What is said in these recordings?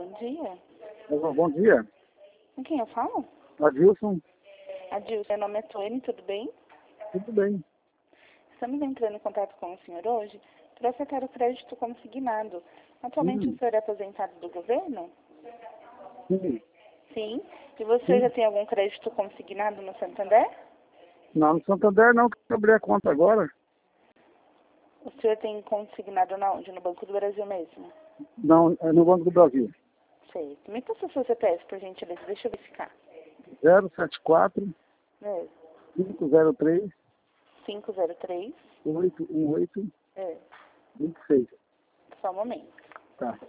bom dia. Bom dia. Com quem eu falo? Adilson. Adilson, meu nome é Tony, tudo bem? Tudo bem. Estamos entrando em contato com o senhor hoje para acertar o crédito consignado. Atualmente o senhor é aposentado do governo? Sim. Sim. E você Sim. já tem algum crédito consignado no Santander? Não, no Santander não, que eu abri a conta agora. O senhor tem consignado na onde? No Banco do Brasil mesmo? Não, é no Banco do Brasil. Certo. Me passa o seu CPF, por gentileza. Deixa eu verificar. 074 É. 503 503. 818 É. 26. Só um momento. Tá.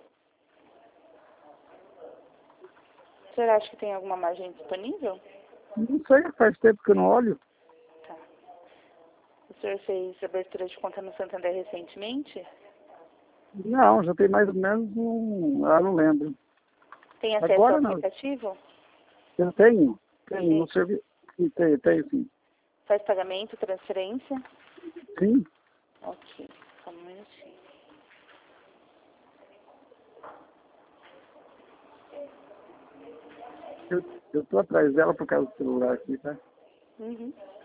O senhor acha que tem alguma margem disponível? Não sei, faz tempo que eu não olho. Tá. O senhor fez abertura de conta no Santander recentemente? Não, já tem mais ou menos um... Ah, não lembro. Tem acesso ao Agora não. aplicativo? Eu tenho. Tenho Sim. no serviço. Tenho sim. Faz pagamento, transferência? Sim. Ok. Só um minutinho. Eu tô atrás dela por causa do celular aqui, tá? Uhum.